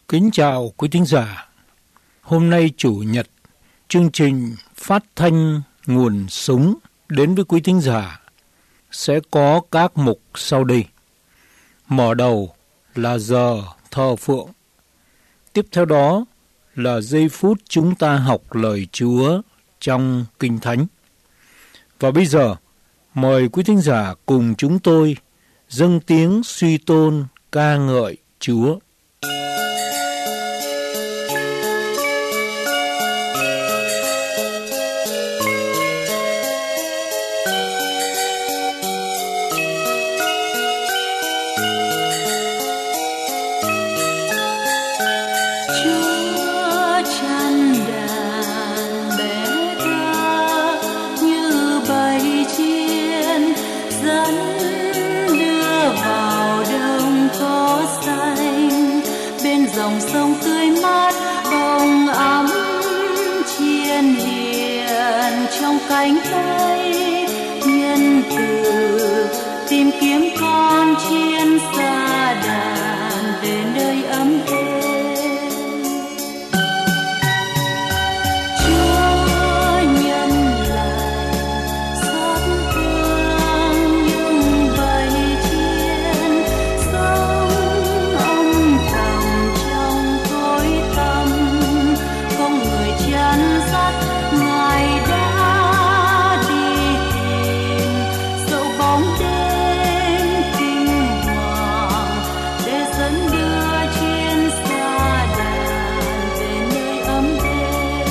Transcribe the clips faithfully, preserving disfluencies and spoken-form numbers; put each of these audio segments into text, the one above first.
Kính chào quý thính giả. Hôm nay Chủ nhật, chương trình phát thanh nguồn sống đến với quý thính giả sẽ có các mục sau đây. Mở đầu là giờ thờ phượng. Tiếp theo đó là giây phút chúng ta học lời Chúa trong Kinh Thánh. Và bây giờ, mời quý thính giả cùng chúng tôi dâng tiếng suy tôn ca ngợi Chúa. Dòng sông tươi mát hồng ấm chiên hiền trong cánh tay nhân từ tìm kiếm con chiên xa đàn về nơi ấm êm. Chúa nhân lành xót thương những bầy chiên sống âm thầm trong tối tăm, không người chăn dắt Ngài đã đi tìm dẫu bóng đêm kinh hoàng để dẫn đưa chiên xa đàn về nơi ấm êm.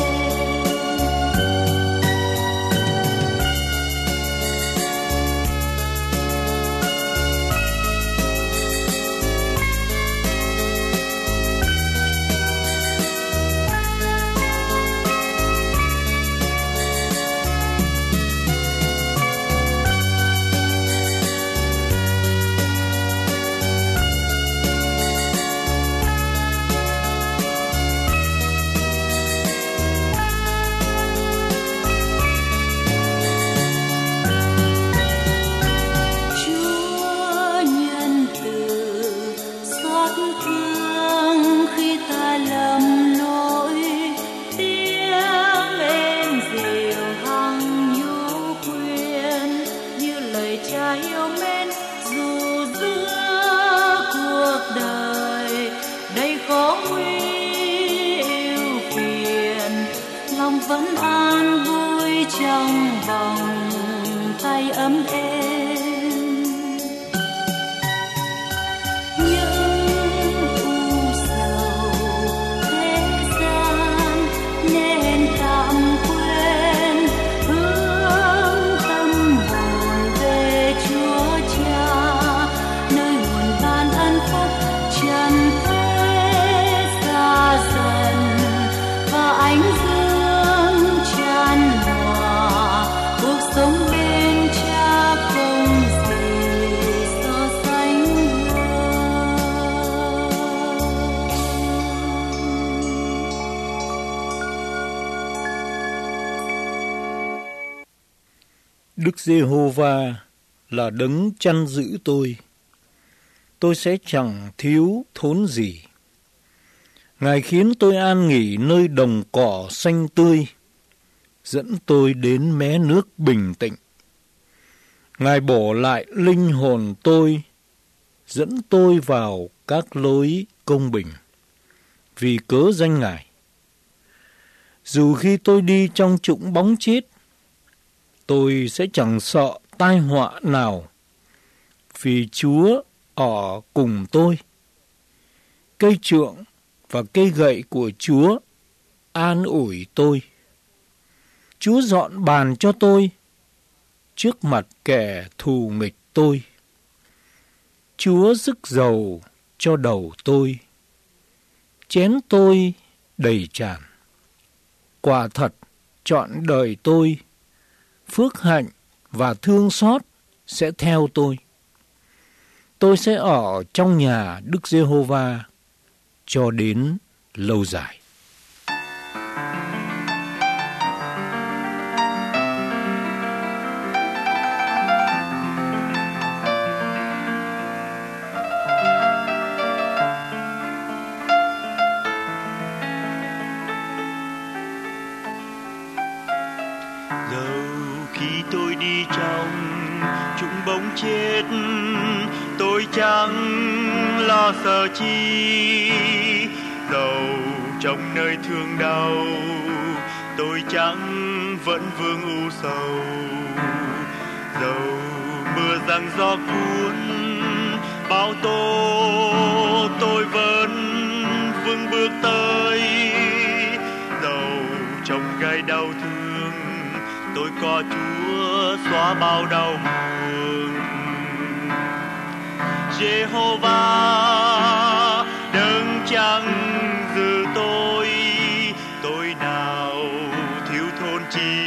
Chúa nhân từ xót thương khi ta lầm lỗi, tiếng êm dịu hằng nhu khuyên như lời Cha yêu mến. Dù giữa cuộc đời đầy khó nguy ưu phiền, lòng vẫn an vui trong vòng tay ấm êm. Những u sầu thế gian nên tạm quên, hướng tâm hồn về Chúa Cha, nơi nguồn ban ân phúc trần thế xa dần và ánh dương chan hòa. Cuộc sống bên Cha không gì so sánh hơn. Đức Giê-hô-va là đấng chăn giữ tôi, tôi sẽ chẳng thiếu thốn gì. Ngài khiến tôi an nghỉ nơi đồng cỏ xanh tươi, dẫn tôi đến mé nước bình tĩnh. Ngài bổ lại linh hồn tôi, dẫn tôi vào các lối công bình, vì cớ danh Ngài. Dù khi tôi đi trong trũng bóng chết, tôi sẽ chẳng sợ tai họa nào, vì Chúa ở cùng tôi. Cây trượng và cây gậy của Chúa an ủi tôi. Chúa dọn bàn cho tôi trước mặt kẻ thù nghịch tôi. Chúa rức dầu cho đầu tôi, chén tôi đầy tràn. Quả thật, trọn đời tôi, phước hạnh và thương xót sẽ theo tôi. Tôi sẽ ở trong nhà Đức Giê-hô-va cho đến lâu dài. khi tôi đi trong trũng bóng chết, tôi chẳng lo sợ chi. Dầu trong nơi thương đau, tôi chẳng vẫn vương u sầu. Dầu mưa giăng gió cuốn bão tố, tôi vẫn vững bước tới. Dầu trong gai đau thương, tôi có Chúa xóa bao đau buồn. Giê-hô-va đấng chẳng giữ tôi, tôi nào thiếu thốn chi.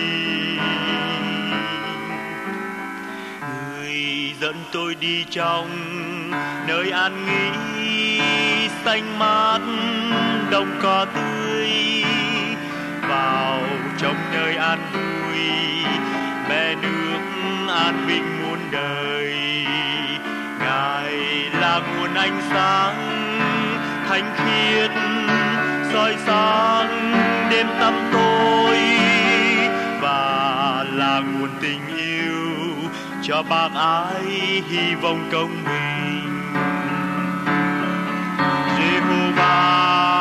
Người dẫn tôi đi trong nơi an nghỉ, xanh mát đồng cỏ tươi, vào trong nơi an vui, mẹ nước an bình muôn đời. Ngài là nguồn ánh sáng thánh khiết, soi sáng đêm tăm tối, và là nguồn tình yêu cho bác ái hy vọng công bình. Giê-hô-va,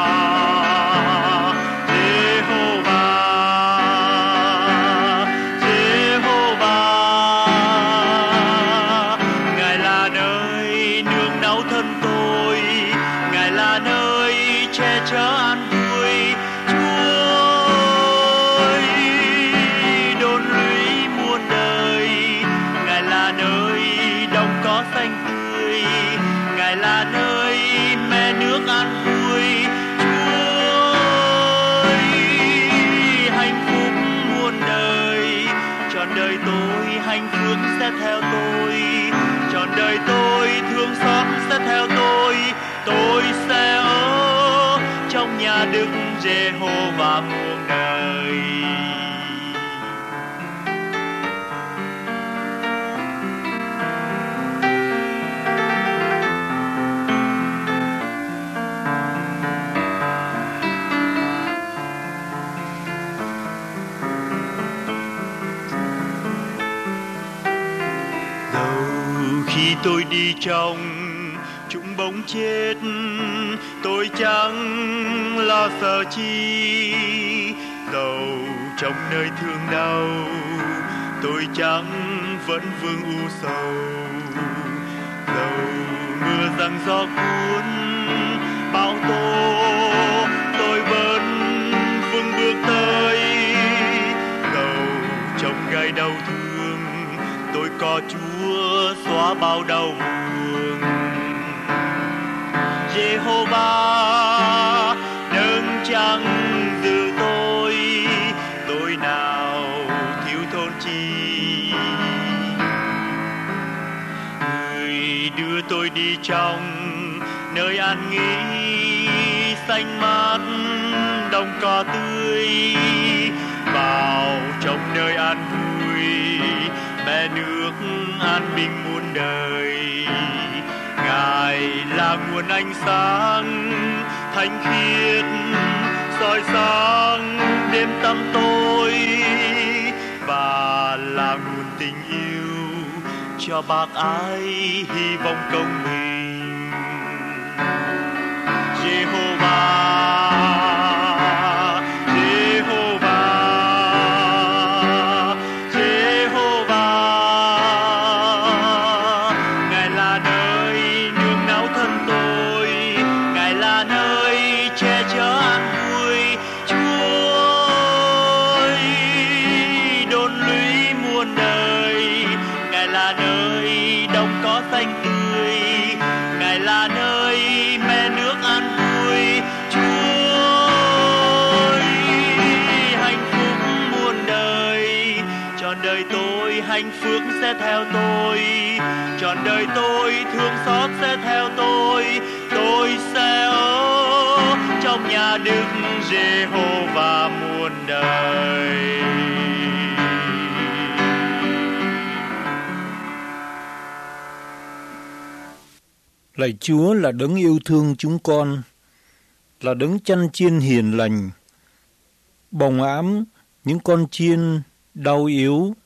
chớ an vui. Chúa ơi, đôn lũy muôn đời, Ngài là nơi đồng cỏ xanh tươi, Ngài là nơi mẹ nước an vui. Chúa ơi, hạnh phúc muôn đời, trọn đời tôi hạnh phúc sẽ theo tôi, trọn đời tôi thương xót sẽ theo tôi, tôi sẽ ở trong nhà Đức Giê-hô-va muôn đời. Dẫu khi tôi đi trong trũng bóng chết, tôi chẳng lo sợ chi. Dẫu trong nơi thương đau, tôi chẳng vẫn vương u sầu. Dẫu mưa giăng gió cuốn bão tố, tôi vẫn vững bước tới. Dẫu trong gai đau thương, tôi có Chúa xóa bao đau buồn. Giê-hô-va đấng chẳng giữ tôi, tôi nào thiếu thốn chi. Người đưa tôi đi trong nơi an nghỉ, xanh mát đồng cỏ tươi, vào trong nơi an vui, mẹ nước an bình muôn đời. Ngài là nguồn ánh sáng thánh khiết, soi sáng đêm tăm tối, và là nguồn tình yêu cho bác ái hy vọng công bình. Giê-hô-va, hạnh phúc sẽ theo tôi, trọn đời tôi thương xót sẽ theo tôi, tôi sẽ ở trong nhà Đức Giê-hô-va muôn đời. Lạy Chúa là đấng yêu thương chúng con, là đấng chăn chiên hiền lành, bồng ẵm những con chiên đau yếu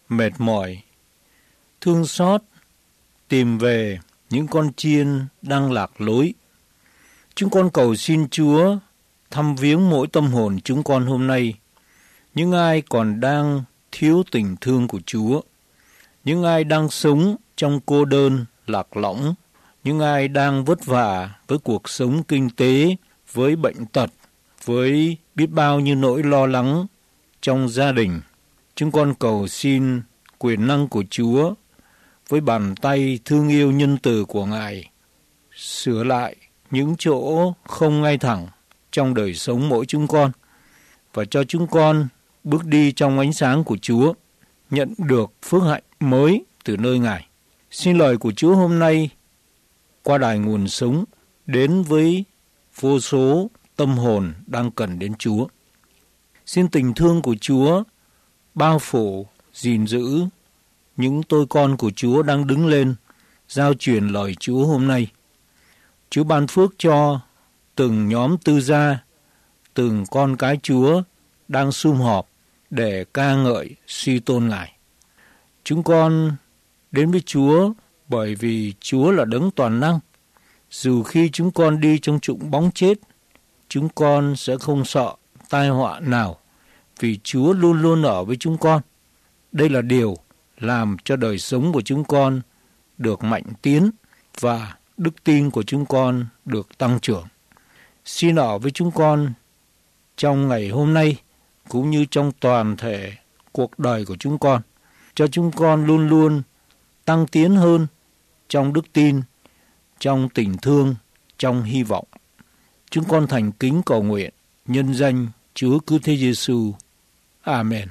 mệt mỏi, thương xót, tìm về những con chiên đang lạc lối. Chúng con cầu xin Chúa thăm viếng mỗi tâm hồn chúng con hôm nay, những ai còn đang thiếu tình thương của Chúa, những ai đang sống trong cô đơn, lạc lõng, những ai đang vất vả với cuộc sống kinh tế, với bệnh tật, với biết bao nhiêu nỗi lo lắng trong gia đình. Chúng con cầu xin quyền năng của Chúa với bàn tay thương yêu nhân từ của Ngài sửa lại những chỗ không ngay thẳng trong đời sống mỗi chúng con và cho chúng con bước đi trong ánh sáng của Chúa, nhận được phước hạnh mới từ nơi Ngài. Xin lời của Chúa hôm nay qua đài nguồn sống đến với vô số tâm hồn đang cần đến Chúa. Xin tình thương của Chúa bao phủ, gìn giữ những tôi con của Chúa đang đứng lên giao truyền lời Chúa hôm nay. Chúa ban phước cho từng nhóm tư gia, từng con cái Chúa đang sum họp để ca ngợi suy tôn Ngài. Chúng con đến với Chúa bởi vì Chúa là đấng toàn năng. Dù khi chúng con đi trong trũng bóng chết, chúng con sẽ không sợ tai họa nào, vì Chúa luôn luôn ở với chúng con. Đây là điều làm cho đời sống của chúng con được mạnh tiến và đức tin của chúng con được tăng trưởng. Xin ở với chúng con trong ngày hôm nay cũng như trong toàn thể cuộc đời của chúng con, cho chúng con luôn luôn tăng tiến hơn trong đức tin, trong tình thương, trong hy vọng. Chúng con thành kính cầu nguyện nhân danh Chúa Cứu Thế Giêsu. Amen.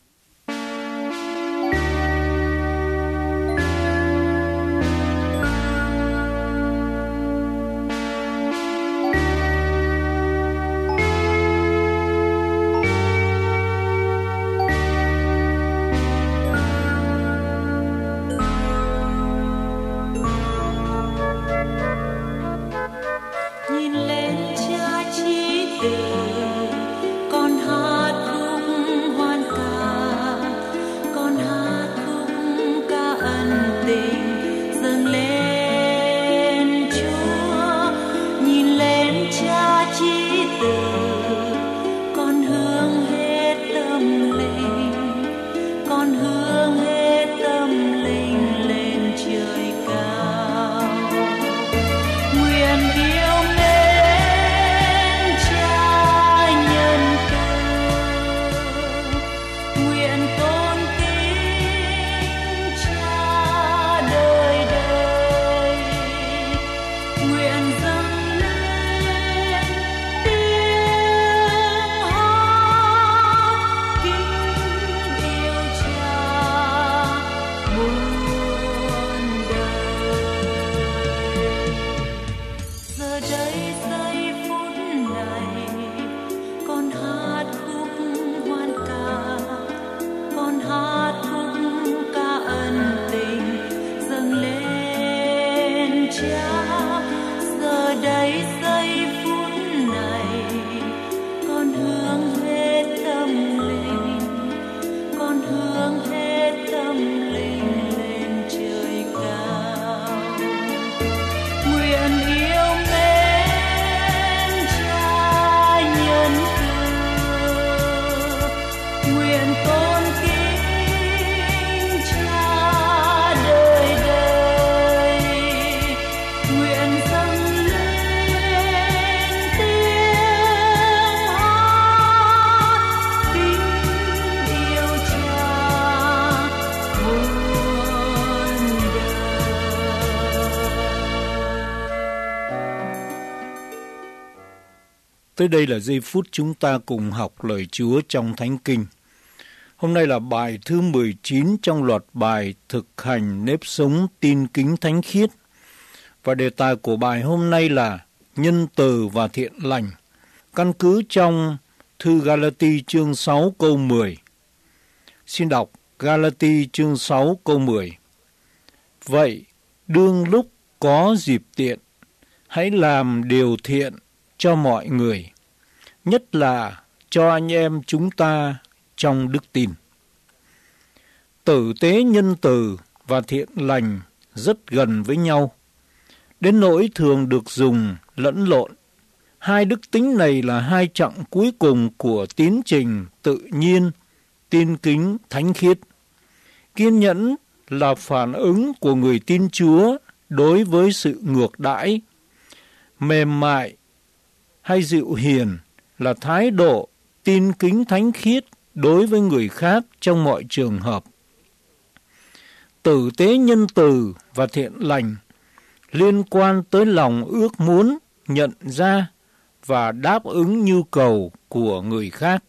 Nhìn lên Cha chí từ, con hát khúc hoan ca, con hát khúc ca ân tình dâng lên Chúa. Nhìn lên Cha chí từ, con hướng hết tâm linh, con hướng hết tâm linh lên trời cao. Nguyện yêu mến Cha nhân từ, nguyện tôn kính Cha đời đời, nguyện dâng lên tiếng hát kính yêu Cha muôn đời. Giờ đây giây phút này, con hát khúc hoan ca, con hát khúc ca ân tình dâng lên Cha. Giờ đây giây phút này, con hướng hết tâm linh, con hướng hết tâm linh lên trời cao. Nguyện yêu mến Cha nhân từ, nguyện tôn kính Cha đời đời, nguyện dâng lên tiếng hát kính yêu Cha muôn Tới đây là giây phút chúng ta cùng học lời Chúa trong Thánh Kinh. Hôm nay là bài thứ mười chín trong loạt bài thực hành nếp sống tin kính thánh khiết. Và đề tài của bài hôm nay là nhân từ và thiện lành, căn cứ trong thư Galati chương sáu câu mười. Xin đọc Galati chương sáu câu mười. Vậy, đương lúc có dịp tiện, hãy làm điều thiện cho mọi người, nhất là cho anh em chúng ta trong đức tin. Tử tế nhân từ và thiện lành rất gần với nhau, đến nỗi thường được dùng lẫn lộn. Hai đức tính này là hai chặng cuối cùng của tiến trình tự nhiên, tin kính, thánh khiết. Kiên nhẫn là phản ứng của người tin Chúa đối với sự ngược đãi. Mềm mại hay dịu hiền là thái độ tin kính thánh khiết đối với người khác trong mọi trường hợp. Tử tế nhân từ và thiện lành liên quan tới lòng ước muốn nhận ra và đáp ứng nhu cầu của người khác.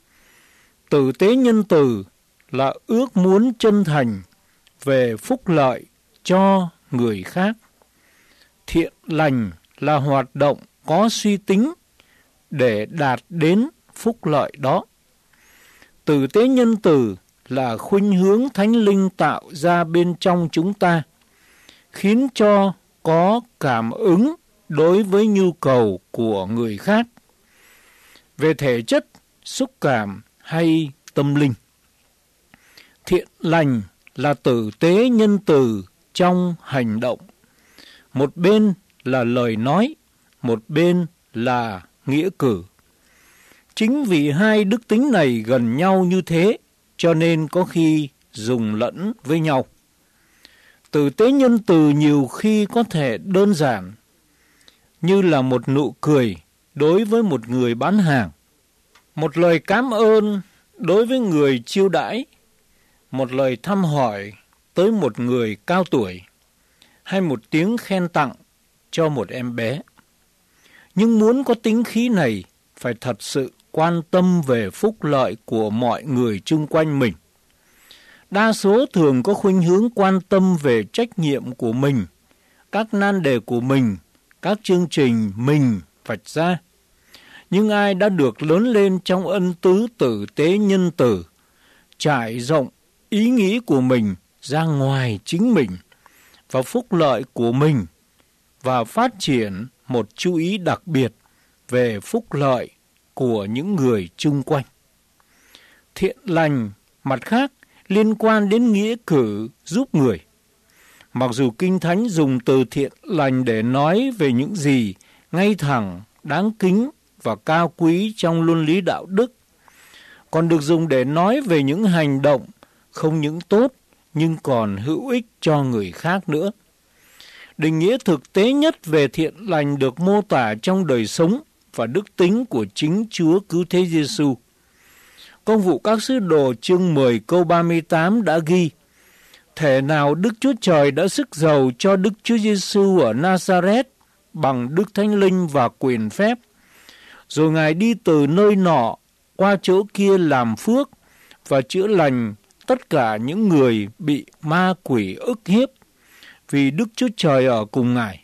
Tử tế nhân từ là ước muốn chân thành về phúc lợi cho người khác. Thiện lành là hoạt động có suy tính để đạt đến phúc lợi đó. Tử tế nhân từ là khuynh hướng Thánh Linh tạo ra bên trong chúng ta, khiến cho có cảm ứng đối với nhu cầu của người khác, về thể chất, xúc cảm hay tâm linh. Thiện lành là tử tế nhân từ trong hành động. Một bên là lời nói, một bên là nghĩa cử. Chính vì hai đức tính này gần nhau như thế, cho nên có khi dùng lẫn với nhau. Tử tế nhân từ nhiều khi có thể đơn giản, như là một nụ cười đối với một người bán hàng, một lời cảm ơn đối với người chiêu đãi, một lời thăm hỏi tới một người cao tuổi, hay một tiếng khen tặng cho một em bé. Nhưng muốn có tính khí này, phải thật sự quan tâm về phúc lợi của mọi người chung quanh mình. Đa số thường có khuynh hướng quan tâm về trách nhiệm của mình, các nan đề của mình, các chương trình mình vạch ra. Nhưng ai đã được lớn lên trong ân tứ tử tế nhân từ, trải rộng ý nghĩ của mình ra ngoài chính mình và phúc lợi của mình, và phát triển một chú ý đặc biệt về phúc lợi của những người chung quanh. Thiện lành, mặt khác, liên quan đến nghĩa cử giúp người. Mặc dù Kinh Thánh dùng từ thiện lành để nói về những gì ngay thẳng, đáng kính và cao quý trong luân lý đạo đức, còn được dùng để nói về những hành động không những tốt nhưng còn hữu ích cho người khác nữa. Định nghĩa thực tế nhất về thiện lành được mô tả trong đời sống và đức tính của chính Chúa Cứu Thế Giêsu. Công vụ các sứ đồ chương mười câu ba mươi tám đã ghi: thể nào Đức Chúa Trời đã sức giàu cho Đức Chúa Giêsu ở Nazareth bằng Đức Thánh Linh và quyền phép, rồi Ngài đi từ nơi nọ qua chỗ kia làm phước và chữa lành tất cả những người bị ma quỷ ức hiếp, vì Đức Chúa Trời ở cùng Ngài.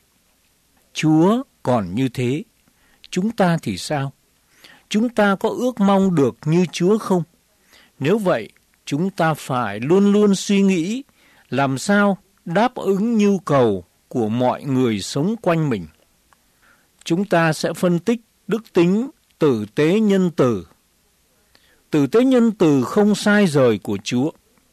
Chúa còn như thế, chúng ta thì sao? Chúng ta có ước mong được như Chúa không? Nếu vậy, chúng ta phải luôn luôn suy nghĩ làm sao đáp ứng nhu cầu của mọi người sống quanh mình. Chúng ta sẽ phân tích đức tính tử tế nhân từ. Tử tế nhân từ không sai rời của Chúa.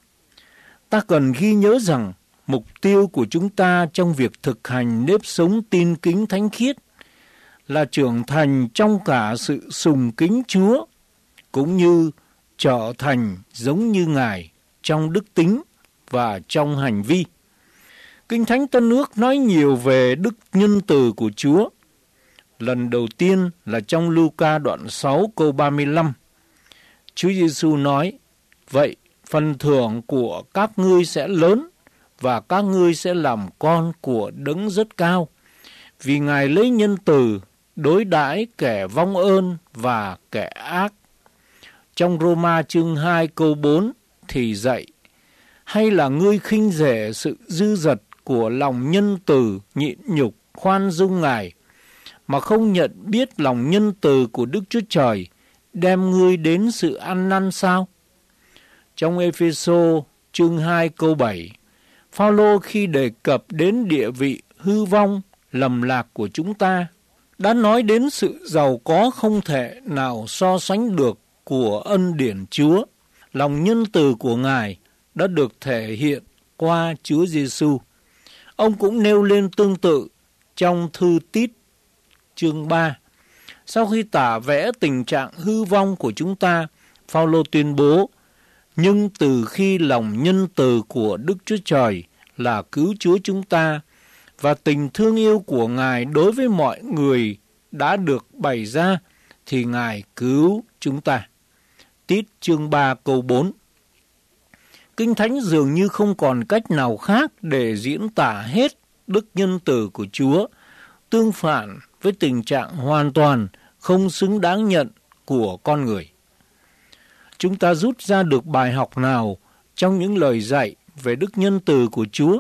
Ta cần ghi nhớ rằng mục tiêu của chúng ta trong việc thực hành nếp sống tin kính thánh khiết là trưởng thành trong cả sự sùng kính Chúa, cũng như trở thành giống như Ngài trong đức tính và trong hành vi. Kinh Thánh Tân Ước nói nhiều về đức nhân từ của Chúa. Lần đầu tiên là trong Luca đoạn sáu câu ba mươi lăm. Chúa Giêsu nói: vậy phần thưởng của các ngươi sẽ lớn, và các ngươi sẽ làm con của Đấng rất cao, vì Ngài lấy nhân từ đối đãi kẻ vong ơn và kẻ ác. Trong Roma chương hai câu bốn thì dạy: hay là ngươi khinh rẻ sự dư dật của lòng nhân từ nhịn nhục khoan dung Ngài, mà không nhận biết lòng nhân từ của Đức Chúa Trời đem ngươi đến sự ăn năn sao? Trong Ê-phê-sô chương hai câu bảy, Phao-lô khi đề cập đến địa vị hư vong, lầm lạc của chúng ta, đã nói đến sự giàu có không thể nào so sánh được của ân điển Chúa. Lòng nhân từ của Ngài đã được thể hiện qua Chúa Giêsu. Ông cũng nêu lên tương tự trong thư Tít chương ba. Sau khi tả vẽ tình trạng hư vong của chúng ta, Phao-lô tuyên bố, nhưng từ khi lòng nhân từ của Đức Chúa Trời là cứu Chúa chúng ta và tình thương yêu của Ngài đối với mọi người đã được bày ra, thì Ngài cứu chúng ta. Tít chương ba câu bốn. Kinh Thánh dường như không còn cách nào khác để diễn tả hết đức nhân từ của Chúa, tương phản với tình trạng hoàn toàn không xứng đáng nhận của con người. Chúng ta rút ra được bài học nào trong những lời dạy về đức nhân từ của Chúa?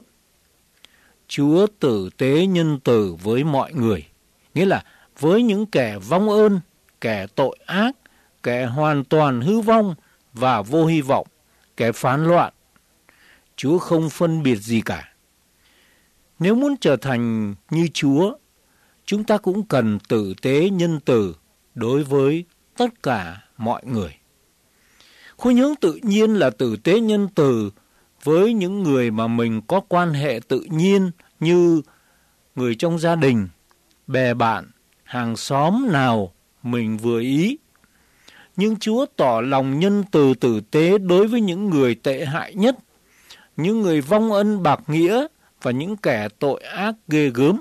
Chúa tử tế nhân từ với mọi người, nghĩa là với những kẻ vong ơn, kẻ tội ác, kẻ hoàn toàn hư vong và vô hy vọng, kẻ phán loạn. Chúa không phân biệt gì cả. Nếu muốn trở thành như Chúa, chúng ta cũng cần tử tế nhân từ đối với tất cả mọi người. Khuynh hướng tự nhiên là tử tế nhân từ với những người mà mình có quan hệ tự nhiên như người trong gia đình, bè bạn, hàng xóm nào mình vừa ý. Nhưng Chúa tỏ lòng nhân từ tử tế đối với những người tệ hại nhất, những người vong ân bạc nghĩa và những kẻ tội ác ghê gớm.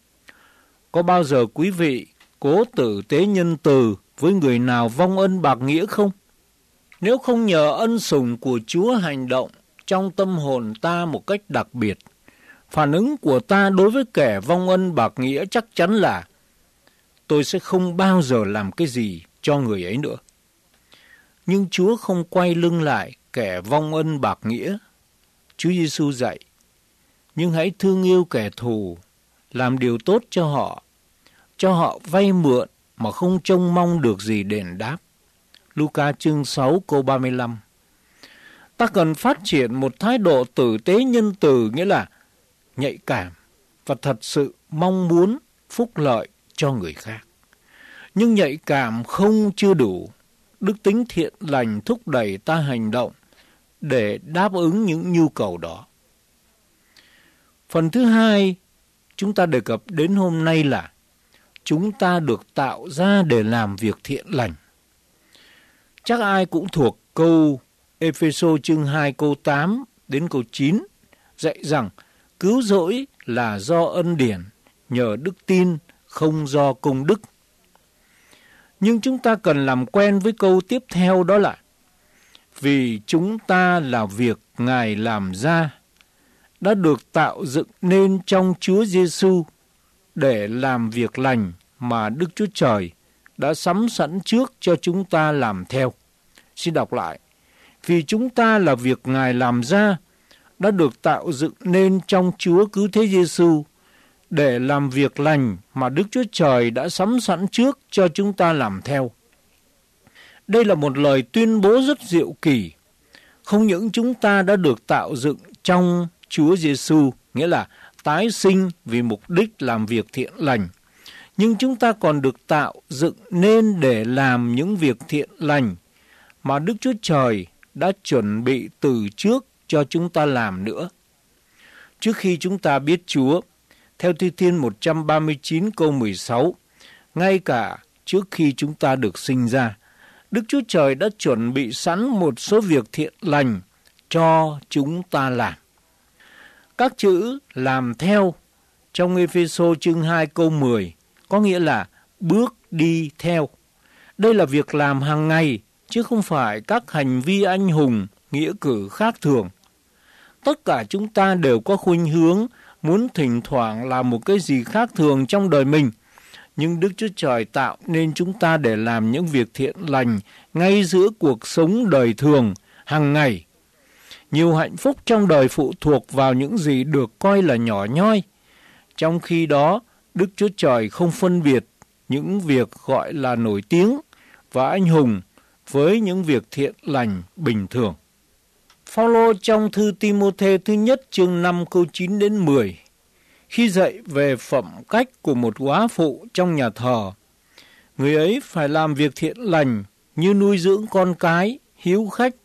Có bao giờ quý vị cố tử tế nhân từ với người nào vong ân bạc nghĩa không? Nếu không nhờ ân sủng của Chúa hành động trong tâm hồn ta một cách đặc biệt, phản ứng của ta đối với kẻ vong ân bạc nghĩa chắc chắn là tôi sẽ không bao giờ làm cái gì cho người ấy nữa. Nhưng Chúa không quay lưng lại kẻ vong ân bạc nghĩa. Chúa Giêsu dạy, nhưng hãy thương yêu kẻ thù, làm điều tốt cho họ, cho họ vay mượn mà không trông mong được gì đền đáp. Luca chương sáu câu ba mươi lăm. Ta cần phát triển một thái độ tử tế nhân từ, nghĩa là nhạy cảm và thật sự mong muốn phúc lợi cho người khác. Nhưng nhạy cảm không chưa đủ. Đức tính thiện lành thúc đẩy ta hành động để đáp ứng những nhu cầu đó. Phần thứ hai chúng ta đề cập đến hôm nay là chúng ta được tạo ra để làm việc thiện lành. Chắc ai cũng thuộc câu Ê-phê-sô chương hai câu tám đến câu chín dạy rằng cứu rỗi là do ân điển, nhờ đức tin, không do công đức. Nhưng chúng ta cần làm quen với câu tiếp theo, đó là vì chúng ta là việc Ngài làm ra, đã được tạo dựng nên trong Chúa Giêsu để làm việc lành mà Đức Chúa Trời đã sắm sẵn trước cho chúng ta làm theo. Xin đọc lại. Vì chúng ta là việc Ngài làm ra, đã được tạo dựng nên trong Chúa cứu thế Giêsu để làm việc lành mà Đức Chúa Trời đã sắm sẵn trước cho chúng ta làm theo. Đây là một lời tuyên bố rất diệu kỳ. Không những chúng ta đã được tạo dựng trong Chúa Giêsu, nghĩa là tái sinh vì mục đích làm việc thiện lành, nhưng chúng ta còn được tạo dựng nên để làm những việc thiện lành mà Đức Chúa Trời đã chuẩn bị từ trước cho chúng ta làm nữa. Trước khi chúng ta biết Chúa, theo Thi Thiên một trăm ba mươi chín câu mười sáu, ngay cả trước khi chúng ta được sinh ra, Đức Chúa Trời đã chuẩn bị sẵn một số việc thiện lành cho chúng ta làm. Các chữ làm theo trong Ê-phê-sô chương hai câu mười có nghĩa là bước đi theo. Đây là việc làm hàng ngày, chứ không phải các hành vi anh hùng, nghĩa cử khác thường. Tất cả chúng ta đều có khuynh hướng muốn thỉnh thoảng làm một cái gì khác thường trong đời mình. Nhưng Đức Chúa Trời tạo nên chúng ta để làm những việc thiện lành ngay giữa cuộc sống đời thường, hàng ngày. Nhiều hạnh phúc trong đời phụ thuộc vào những gì được coi là nhỏ nhoi. Trong khi đó, Đức Chúa Trời không phân biệt những việc gọi là nổi tiếng và anh hùng với những việc thiện lành bình thường. Phao-lô trong thư Ti-mô-thê thứ nhất chương năm câu chín đến mười, khi dạy về phẩm cách của một góa phụ trong nhà thờ, người ấy phải làm việc thiện lành như nuôi dưỡng con cái, hiếu khách,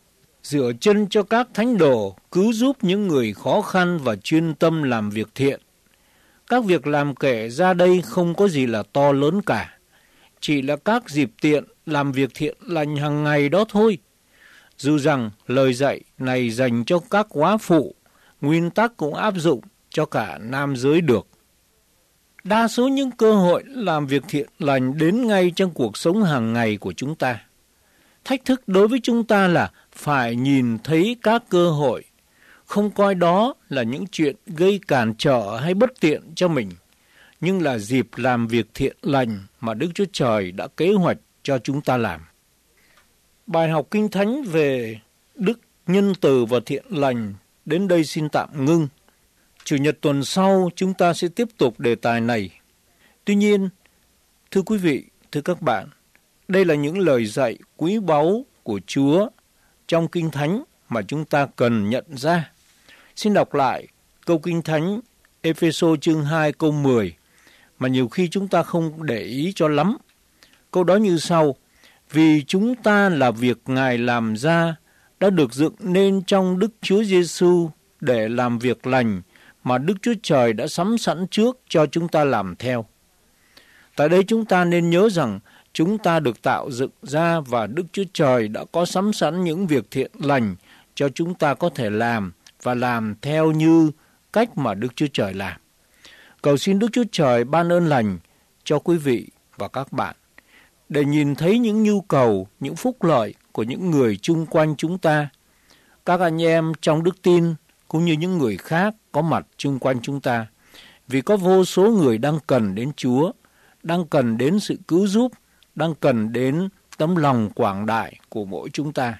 rửa chân cho các thánh đồ, cứu giúp những người khó khăn và chuyên tâm làm việc thiện. Các việc làm kể ra đây không có gì là to lớn cả, chỉ là các dịp tiện làm việc thiện lành hàng ngày đó thôi. Dù rằng lời dạy này dành cho các góa phụ, nguyên tắc cũng áp dụng cho cả nam giới được. Đa số những cơ hội làm việc thiện lành đến ngay trong cuộc sống hàng ngày của chúng ta. Thách thức đối với chúng ta là phải nhìn thấy các cơ hội, không coi đó là những chuyện gây cản trở hay bất tiện cho mình, nhưng là dịp làm việc thiện lành mà Đức Chúa Trời đã kế hoạch cho chúng ta làm. Bài học Kinh Thánh về đức nhân từ và thiện lành đến đây xin tạm ngưng. Chủ nhật tuần sau chúng ta sẽ tiếp tục đề tài này. Tuy nhiên, thưa quý vị, thưa các bạn, đây là những lời dạy quý báu của Chúa trong Kinh Thánh mà chúng ta cần nhận ra. Xin đọc lại câu Kinh Thánh Ê-phê-sô chương hai câu mười mà nhiều khi chúng ta không để ý cho lắm. Câu đó như sau: vì chúng ta là việc Ngài làm ra, đã được dựng nên trong Đức Chúa Giêsu để làm việc lành mà Đức Chúa Trời đã sắm sẵn trước cho chúng ta làm theo. Tại đây chúng ta nên nhớ rằng chúng ta được tạo dựng ra và Đức Chúa Trời đã có sắm sẵn những việc thiện lành cho chúng ta có thể làm và làm theo như cách mà Đức Chúa Trời làm. Cầu xin Đức Chúa Trời ban ơn lành cho quý vị và các bạn để nhìn thấy những nhu cầu, những phúc lợi của những người chung quanh chúng ta, các anh em trong đức tin cũng như những người khác có mặt chung quanh chúng ta. Vì có vô số người đang cần đến Chúa, đang cần đến sự cứu giúp, đang cần đến tấm lòng quảng đại của mỗi chúng ta.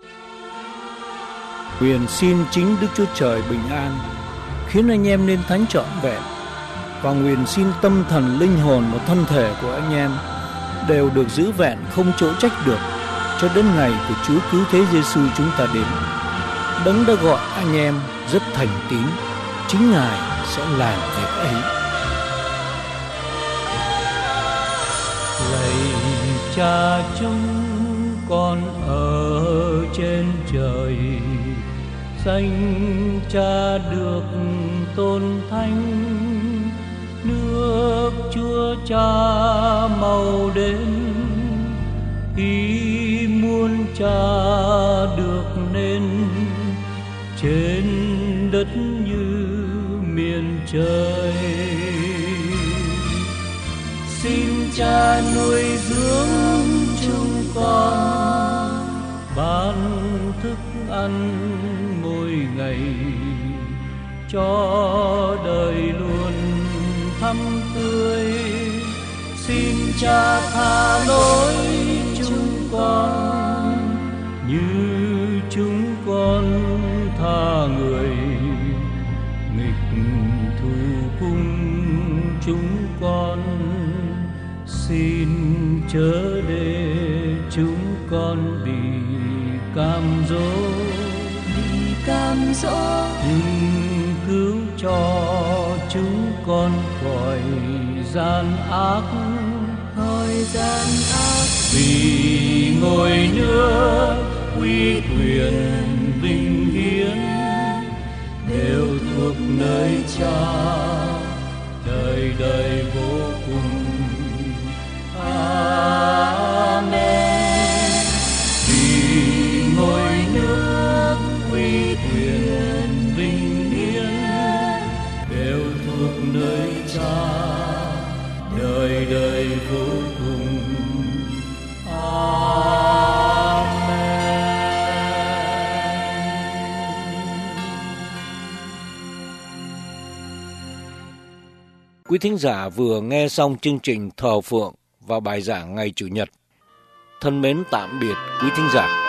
Nguyện xin chính Đức Chúa Trời bình an, khiến anh em nên thánh trọn vẹn, và nguyện xin tâm thần, linh hồn và thân thể của anh em đều được giữ vẹn không chỗ trách được cho đến ngày của Chúa Cứu Thế Giêsu chúng ta đến. Đấng đã gọi anh em rất thành tín, chính Ngài sẽ làm việc ấy. Lạy Cha chúng con ở trên trời, danh Cha được tôn thánh, nước Chúa Cha mau đến, ý muốn Cha được nên trên đất như miền trời. Xin Cha nuôi dưỡng chúng con, ban thức ăn mỗi ngày, cho đời luôn thắm tươi. Xin Cha tha lỗi chúng con như chúng con tha người nghịch thù cùng chúng con. Xin chớ để chúng con bị cam dỗ, bị cam dỗ, nhưng cứu cho chúng con khỏi gian ác, khỏi gian ác. Vì ngôi nước uy quyền vinh hiến đều thuộc nơi Cha, đời đời vô cùng. Amen. Vì ngôi nước uy quyền vinh hiến đều thuộc nơi Cha, đời đời vô cùng. Amen. Quý thính giả vừa nghe xong chương trình thờ phượng và bài giảng ngày Chủ nhật. Thân mến tạm biệt quý thính giả.